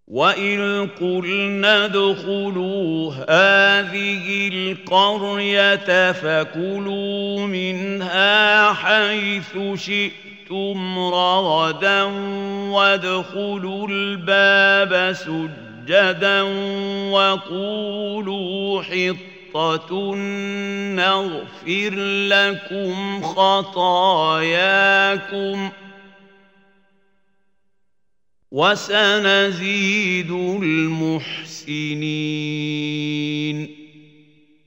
وَإِذْ قُلْنَا ادْخُلُوا هَٰذِهِ الْقَرْيَةَ فَكُلُوا مِنْهَا حَيْثُ شِئْتُمْ رَغَدًا وَادْخُلُوا الْبَابَ سُجَّدًا وَقُولُوا حِطَّةٌ نَّغْفِرْ لَكُمْ خَطَايَاكُمْ وَسَنَزِيدُ الْمُحْسِنِينَ